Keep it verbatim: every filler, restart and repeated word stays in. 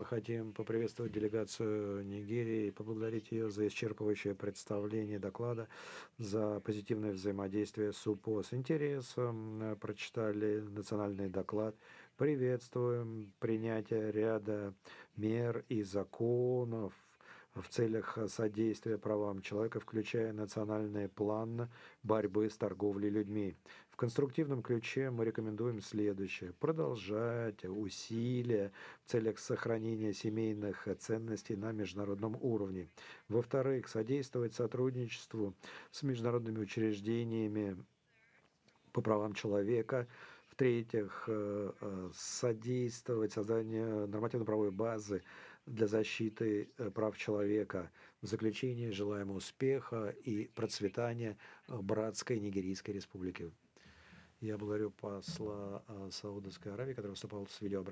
хотим поприветствовать делегацию Нигерии и поблагодарить ее за исчерпывающее представление доклада, за позитивное взаимодействие с УПО. С интересом э, прочитали национальный доклад. Приветствуем принятие ряда мер и законов в целях содействия правам человека, включая национальный план борьбы с торговлей людьми. В конструктивном ключе мы рекомендуем следующее. Продолжать усилия в целях сохранения семейных ценностей на международном уровне. Во-вторых, содействовать сотрудничеству с международными учреждениями по правам человека. В-третьих, э, э, содействовать созданию нормативно-правовой базы для защиты э, прав человека. В заключение желаем успеха и процветания э, братской Нигерийской республики. Я благодарю посла э, Саудовской Аравии, который выступал с видеообращением.